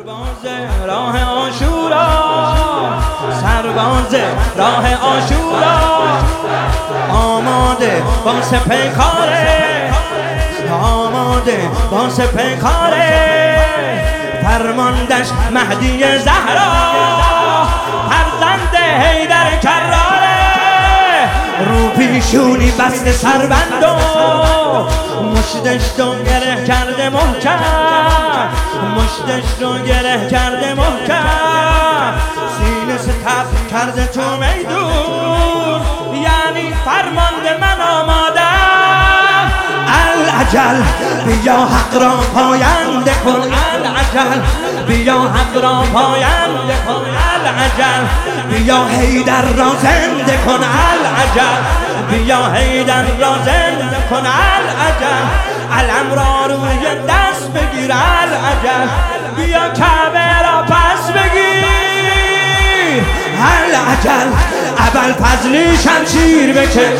سرباز راه عاشورا، سرباز راه عاشورا، آماده با سپیکاره، آماده با سپیکاره، فرماندش مهدی زهرا، فرزند حیدر کراره، رو پیشونی بسته سربند و مشتش رو گره کرده محکم، مشتش رو گره کرده محکم، سینه ستف کرده تو میدون، یعنی فرمانده من آمادم. العجل بیا حق را پاینده کن، العجل بیا حق را پاینده کن، العجل بیا حیدر را زنده کن، العجل بیا حیدر را زنده کن، العجل علم را روی دست بگیر، العجل بیا کعبه را پس بگیر، العجل ابوالفضلی شمشیر بکش،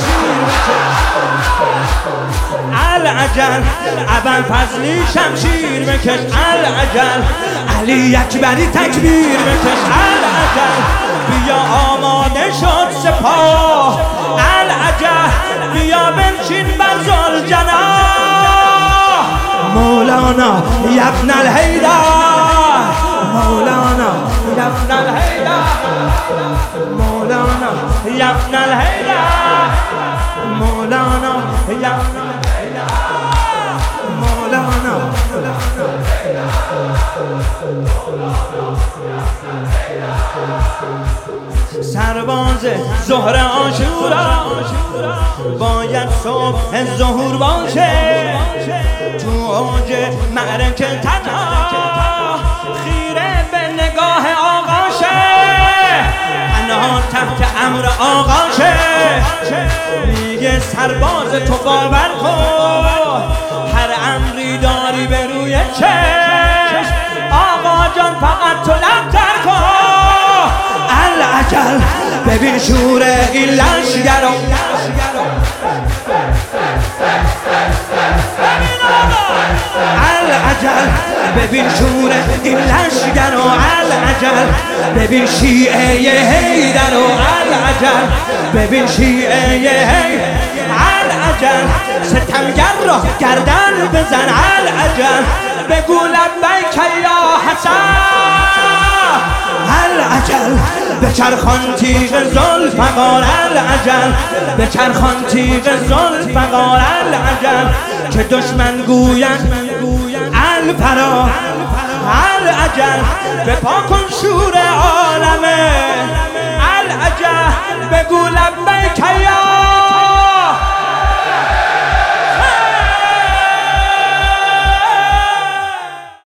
العجل ابوالفضلی شمشیر بکش، العجل علی اکبری تکبیر بکش، العجل بیا آماده شد سپاه، العجل بیا بنشین بر ذوالجناح، مولانا یبن الحیدر، مولانا یبن الحیدر، مولانا یبن الحیدر، مولانا یبن الحیدر، مولانا. سرباز ظهر عاشورا باید صبح ظهور باشه، تو اوج معرکه تنها خیره به نگاه آقاشه، تنها تحت امر آقاشه، میگه سرباز تو باور کن، هر امری داری به روی چشم، آقا جان فقط تو لبتر کن، العجل ببین شور این لشگر، العجل ببین شور این لشگر، العجل ببین شیعه حیدر، العجل ببین شیعه حیدر، العجل ستمگر را گردن بزن، العجل بگو لبیک یا حسن، العجل بچرخان تیغ ذوالفقار، العجل بچرخان تیغ ذوالفقار، العجل که دشمن گویند الفرا، العجل بپا کن شور عالم،